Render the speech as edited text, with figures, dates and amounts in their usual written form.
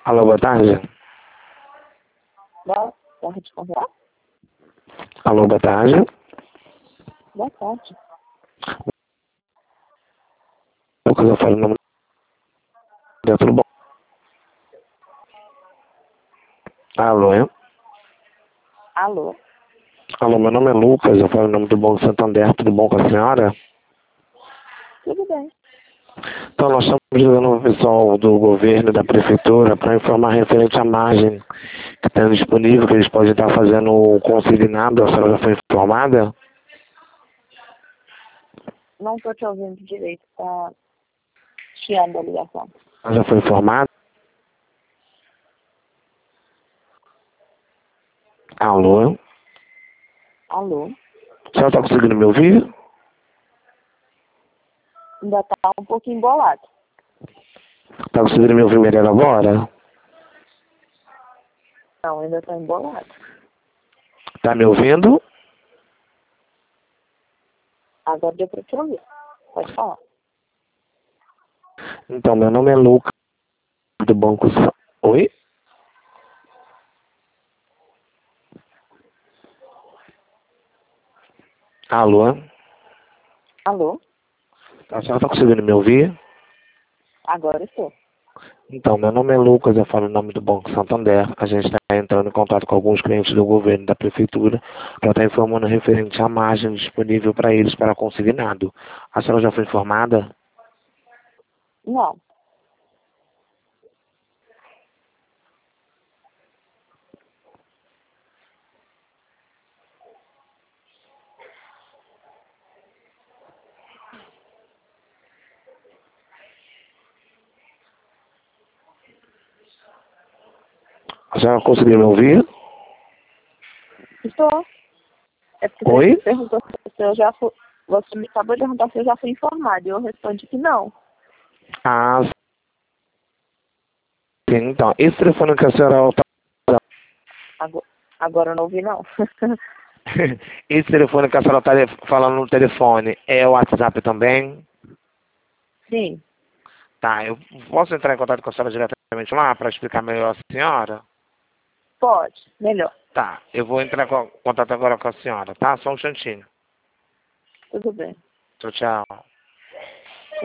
Alô, boa tarde. Boa tarde, conversar? Alô, boa tarde. Boa tarde. Lucas, eu falo o nome dela, tudo bom? Alô, hein? Alô? Alô, meu nome é Lucas, eu falo o nome do Banco Santander, tudo bom com a senhora? Tudo bem. Então, nós estamos ligando o pessoal do governo, da prefeitura, para informar referente à margem que tem disponível, que eles podem estar fazendo o consignado. A senhora já foi informada? Não estou te ouvindo direito, tá chiando a ligação. Já foi informada? Alô? Alô? A senhora está conseguindo me ouvir? Ainda tá um pouco embolado. Está conseguindo me ouvir melhor agora? Não, ainda tá embolado. Está me ouvindo? Agora deu para te ouvir. Pode falar. Então, meu nome é Lucas, do Banco Oi? Alô? Alô? A senhora está conseguindo me ouvir? Agora estou. Então, meu nome é Lucas, eu falo em nome do Banco Santander. A gente está entrando em contato com alguns clientes do governo, da prefeitura, para estar informando referente à margem disponível para eles para consignado. A senhora já foi informada? Não. A senhora conseguiu me ouvir? Estou. É porque Oi? você perguntou se eu já fui... Você me acabou de perguntar se eu já fui informado. E eu respondi que não. Ah, sim. Então, esse telefone que a senhora está... Agora eu não ouvi, não. Esse telefone que a senhora está falando no telefone é o WhatsApp também? Sim. Tá, eu posso entrar em contato com a senhora diretamente lá para explicar melhor a senhora? Pode. Melhor. Tá, eu vou entrar em contato agora com a senhora, tá? Só um instantinho. Tudo bem. Tchau, tchau.